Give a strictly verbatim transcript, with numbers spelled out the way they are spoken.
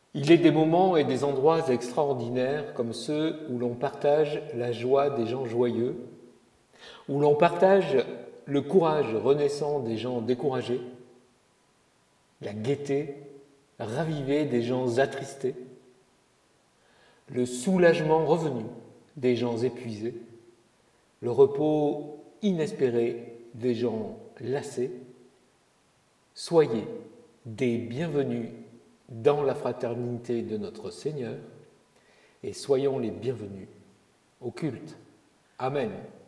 Il est des moments et des endroits extraordinaires comme ceux où l'on partage la joie des gens joyeux, où l'on partage le courage renaissant des gens découragés, la gaieté ravivée des gens attristés, le soulagement revenu des gens épuisés, le repos inespéré des gens lassés. Soyez des bienvenus dans la fraternité de notre Seigneur et soyons les bienvenus au culte. Amen.